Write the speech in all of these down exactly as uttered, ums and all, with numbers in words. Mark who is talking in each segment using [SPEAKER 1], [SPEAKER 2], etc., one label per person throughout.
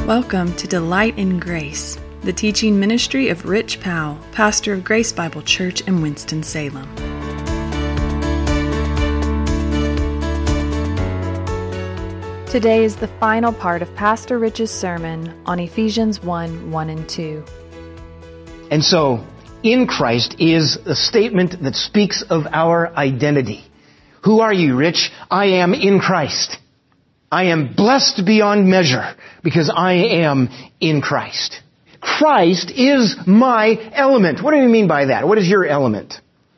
[SPEAKER 1] Welcome to Delight in Grace, the teaching ministry of Rich Powell, pastor of Grace Bible Church in Winston-Salem. Today is the final part of Pastor Rich's sermon on Ephesians one, one and two.
[SPEAKER 2] And so, in Christ is a statement that speaks of our identity. Who are you, Rich? I am in Christ. I am blessed beyond measure because I am in Christ. Christ is my element. What do you mean by that? What is your element?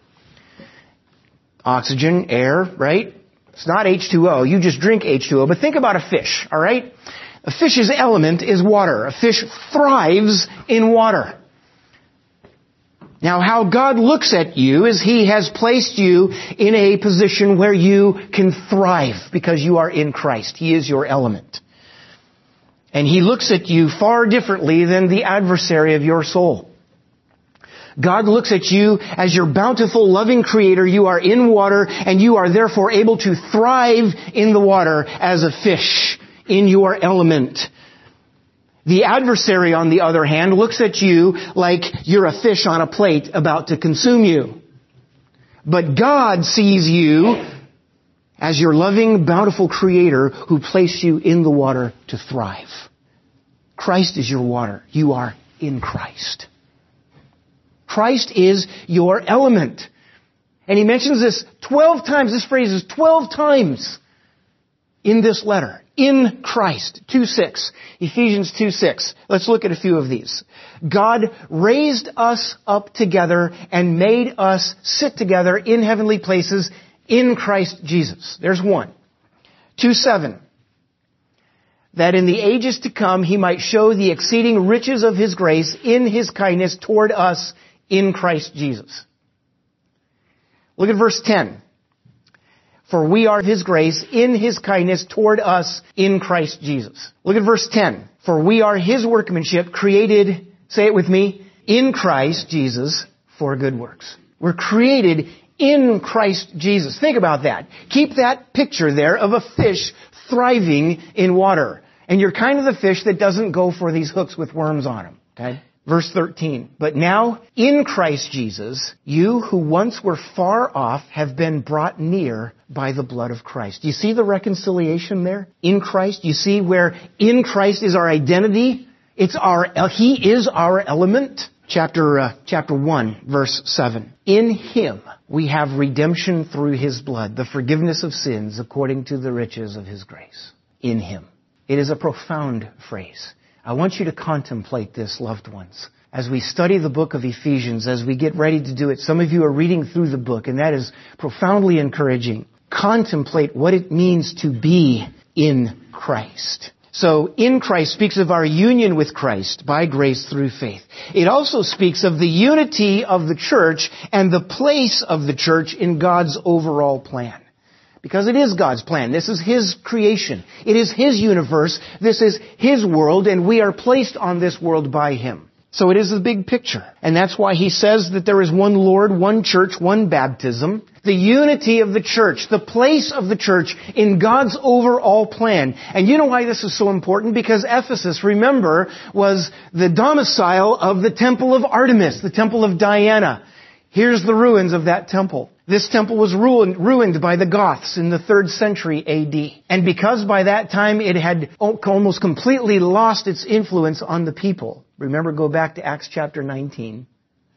[SPEAKER 2] Oxygen, air, right? It's not H two O. You just drink H two O. But think about a fish, all right? A fish's element is water. A fish thrives in water. Now, how God looks at you is He has placed you in a position where you can thrive because you are in Christ. He is your element. And He looks at you far differently than the adversary of your soul. God looks at you as your bountiful, loving Creator. You are in water, and you are therefore able to thrive in the water as a fish in your element. The adversary, on the other hand, looks at you like you're a fish on a plate about to consume you. But God sees you as your loving, bountiful Creator who placed you in the water to thrive. Christ is your water. You are in Christ. Christ is your element. And he mentions this twelve times. This phrase is twelve times in this letter. In Christ. two six. Ephesians two six. Let's look at a few of these. God raised us up together and made us sit together in heavenly places in Christ Jesus. There's one. two seven. That in the ages to come He might show the exceeding riches of His grace in His kindness toward us in Christ Jesus. Look at verse ten. For we are His grace in His kindness toward us in Christ Jesus. Look at verse ten. For we are His workmanship created, say it with me, in Christ Jesus for good works. We're created in Christ Jesus. Think about that. Keep that picture there of a fish thriving in water. And you're kind of the fish that doesn't go for these hooks with worms on them. Okay? Verse thirteen, but now in Christ Jesus, you who once were far off have been brought near by the blood of Christ. Do you see the reconciliation there? In Christ, you see where in Christ is our identity? It's our, He is our element. Chapter, uh, chapter one, verse seven. In Him we have redemption through His blood, the forgiveness of sins according to the riches of His grace. In Him. It is a profound phrase. I want you to contemplate this, loved ones. As we study the book of Ephesians, as we get ready to do it, some of you are reading through the book, and that is profoundly encouraging. Contemplate what it means to be in Christ. So, in Christ speaks of our union with Christ by grace through faith. It also speaks of the unity of the church and the place of the church in God's overall plan. Because it is God's plan. This is His creation. It is His universe. This is His world, and we are placed on this world by Him. So it is the big picture. And that's why He says that there is one Lord, one church, one baptism. The unity of the church, the place of the church in God's overall plan. And you know why this is so important? Because Ephesus, remember, was the domicile of the temple of Artemis, the temple of Diana. Here's the ruins of that temple. This temple was ruined, ruined by the Goths in the third century A D. And because by that time it had almost completely lost its influence on the people. Remember, go back to Acts chapter nineteen.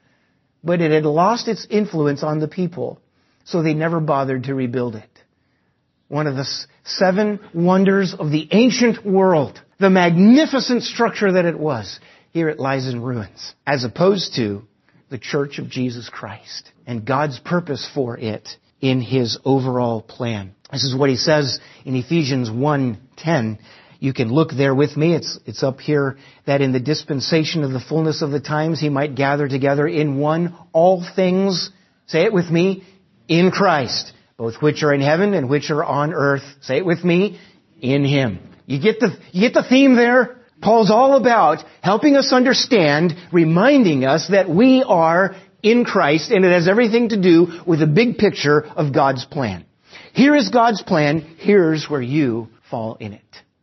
[SPEAKER 2] But it had lost its influence on the people, so they never bothered to rebuild it. One of the seven wonders of the ancient world, the magnificent structure that it was, here it lies in ruins, as opposed to the church of Jesus Christ and God's purpose for it in His overall plan. This is what He says in Ephesians one ten. You can look there with me. It's, it's up here, that in the dispensation of the fullness of the times He might gather together in one all things, say it with me, in Christ, both which are in heaven and which are on earth. Say it with me, in Him. You get the, you get the theme there? Paul's all about helping us understand, reminding us that we are in Christ, and it has everything to do with the big picture of God's plan. Here is God's plan. Here's where you fall in it.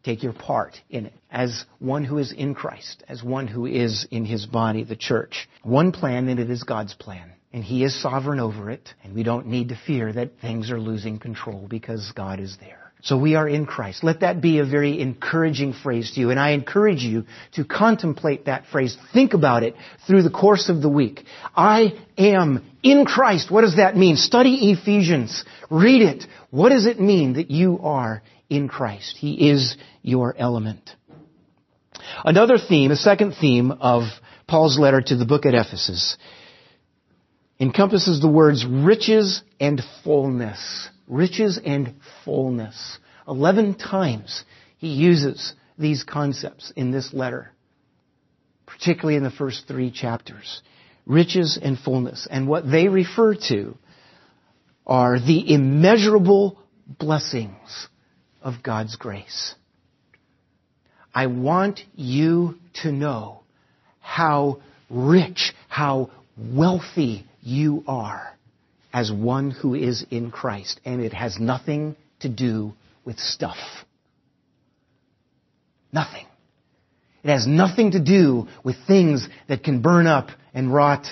[SPEAKER 2] Take your part in it as one who is in Christ, as one who is in His body, the church. One plan, and it is God's plan. And He is sovereign over it, and we don't need to fear that things are losing control because God is there. So we are in Christ. Let that be a very encouraging phrase to you, and I encourage you to contemplate that phrase. Think about it through the course of the week. I am in Christ. What does that mean? Study Ephesians. Read it. What does it mean that you are in Christ? He is your element. Another theme, a second theme of Paul's letter to the book at Ephesus encompasses the words riches and fullness. Riches and fullness. Eleven times he uses these concepts in this letter, particularly in the first three chapters. Riches and fullness. And what they refer to are the immeasurable blessings of God's grace. I want you to know how rich, how wealthy you are as one who is in Christ. And it has nothing to do with stuff. Nothing. It has nothing to do with things that can burn up and rot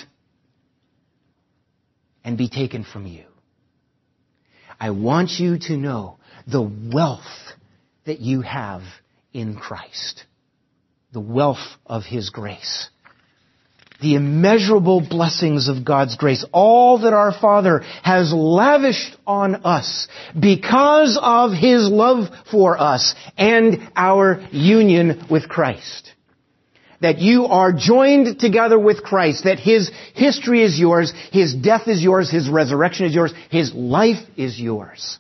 [SPEAKER 2] and be taken from you. I want you to know the wealth that you have in Christ. The wealth of His grace. The immeasurable blessings of God's grace. All that our Father has lavished on us because of His love for us and our union with Christ. That you are joined together with Christ. That His history is yours. His death is yours. His resurrection is yours. His life is yours.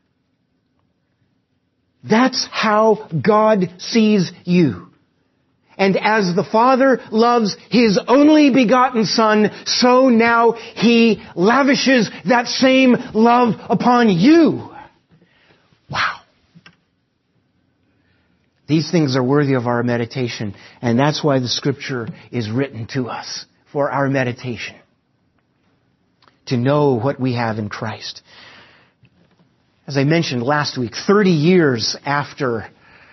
[SPEAKER 2] That's how God sees you. And as the Father loves His only begotten Son, so now He lavishes that same love upon you. Wow. These things are worthy of our meditation, and that's why the Scripture is written to us, for our meditation. To know what we have in Christ. As I mentioned last week, thirty years after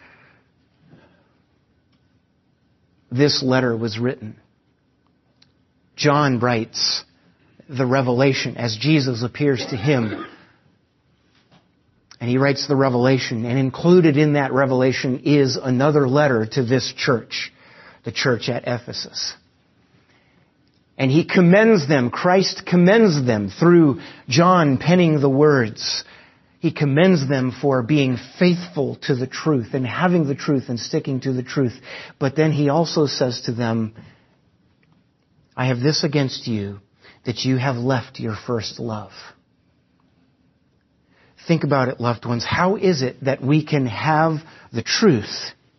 [SPEAKER 2] this letter was written, John writes the revelation as Jesus appears to him. And he writes the revelation, and included in that revelation is another letter to this church, the church at Ephesus. And he commends them, Christ commends them through John penning the words. He commends them for being faithful to the truth and having the truth and sticking to the truth. But then he also says to them, I have this against you, that you have left your first love. Think about it, loved ones. How is it that we can have the truth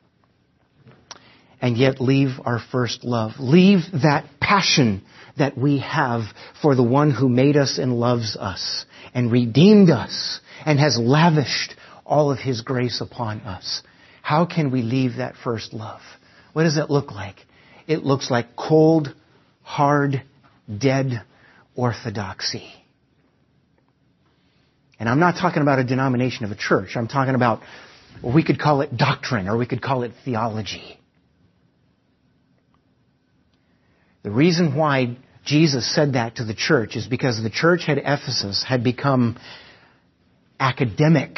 [SPEAKER 2] and yet leave our first love? Leave that passion that we have for the one who made us and loves us and redeemed us and has lavished all of His grace upon us. How can we leave that first love? What does it look like? It looks like cold, hard, dead orthodoxy. And I'm not talking about a denomination of a church. I'm talking about, well, we could call it doctrine or we could call it theology. The reason why Jesus said that to the church is because the church at Ephesus had become academic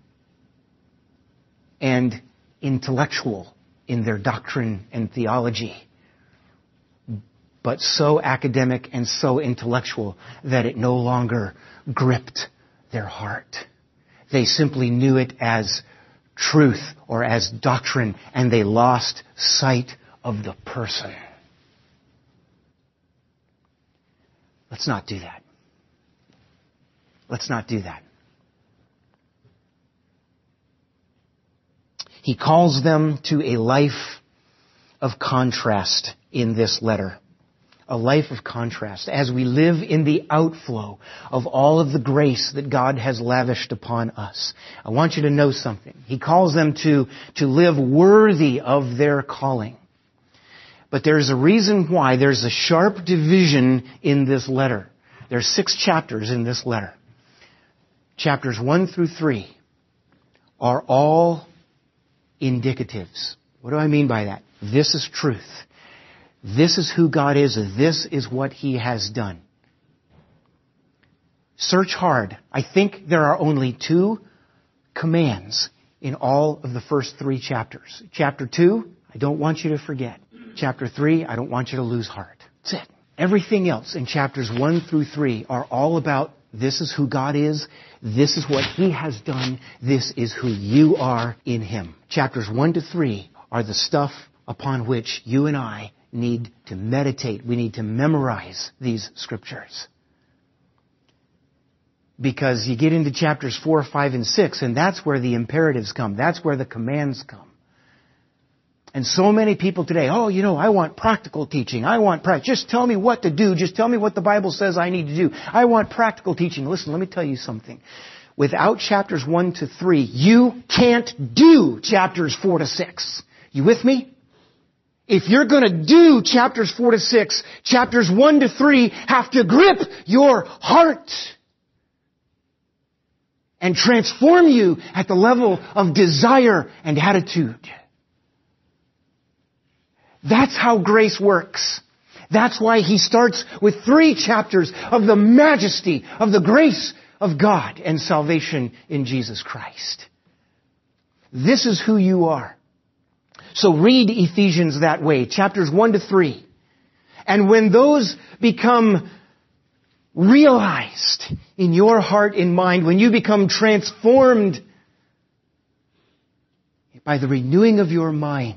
[SPEAKER 2] and intellectual in their doctrine and theology. But so academic and so intellectual that it no longer gripped their heart. They simply knew it as truth or as doctrine, and they lost sight of the person. Let's not do that. Let's not do that. He calls them to a life of contrast in this letter. A life of contrast as we live in the outflow of all of the grace that God has lavished upon us. I want you to know something. He calls them to, to live worthy of their calling. But there's a reason why there's a sharp division in this letter. There's six chapters in this letter. Chapters one through three are all indicatives. What do I mean by that? This is truth. This is who God is. This is what He has done. Search hard. I think there are only two commands in all of the first three chapters. Chapter two, I don't want you to forget. Chapter three, I don't want you to lose heart. That's it. Everything else in chapters one through three are all about this is who God is. This is what He has done. This is who you are in Him. Chapters one to three are the stuff upon which you and I need to meditate. We need to memorize these scriptures. Because you get into chapters four, five, and six, and that's where the imperatives come. That's where the commands come. And so many people today, oh, you know, I want practical teaching. I want practice. Just tell me what to do. Just tell me what the Bible says I need to do. I want practical teaching. Listen, let me tell you something. Without chapters one to three, you can't do chapters four to six. You with me? If you're going to do chapters four to six, chapters one to three have to grip your heart and transform you at the level of desire and attitude. That's how grace works. That's why He starts with three chapters of the majesty of the grace of God and salvation in Jesus Christ. This is who you are. So read Ephesians that way, chapters one to three. And when those become realized in your heart and mind, when you become transformed by the renewing of your mind,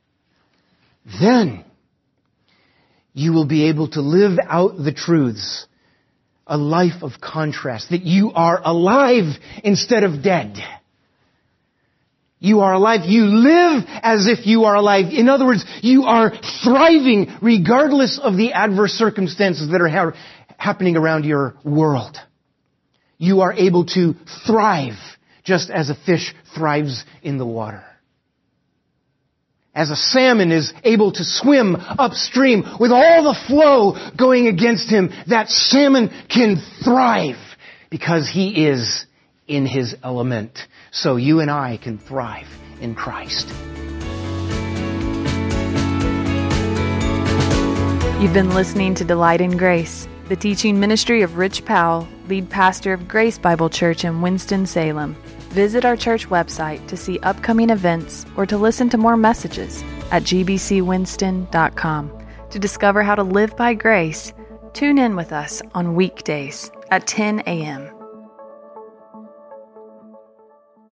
[SPEAKER 2] then you will be able to live out the truths, a life of contrast, that you are alive instead of dead. You are alive. You live as if you are alive. In other words, you are thriving regardless of the adverse circumstances that are ha- happening around your world. You are able to thrive just as a fish thrives in the water. As a salmon is able to swim upstream with all the flow going against him, that salmon can thrive because he is in his element. So you and I can thrive in Christ.
[SPEAKER 1] You've been listening to Delight in Grace, the teaching ministry of Rich Powell, lead pastor of Grace Bible Church in Winston-Salem. Visit our church website to see upcoming events or to listen to more messages at g b c winston dot com. To discover how to live by grace, tune in with us on weekdays at ten a.m.